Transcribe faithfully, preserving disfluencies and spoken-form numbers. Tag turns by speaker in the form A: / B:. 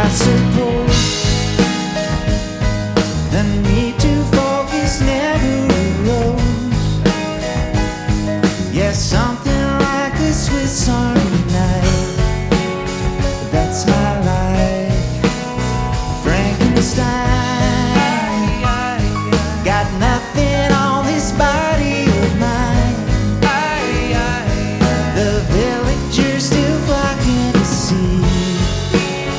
A: suppose the need to focus never arose. Yeah, something like a Swiss Army knife. That's my life, Frankenstein.